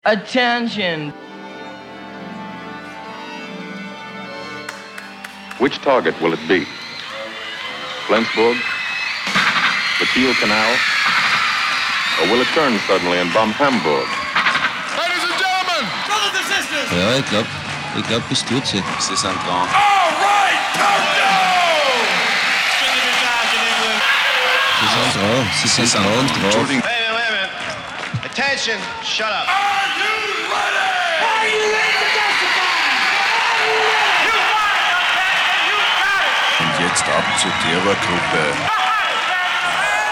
Attention. Which target will it be? Flensburg? The Kiel Canal? Or will it turn suddenly and bomb Hamburg? Ladies and gentlemen, brothers and sisters! Ja, ich glaub, es tut sie. Sie sind dran. All right, countdown! Sie sind dran und drauf. Entschuldigung. Wait a minute. Attention, shut up. Are you ready? Are you ready to testify? Are you ready? You got it! Und jetzt ab zur Terrorgruppe.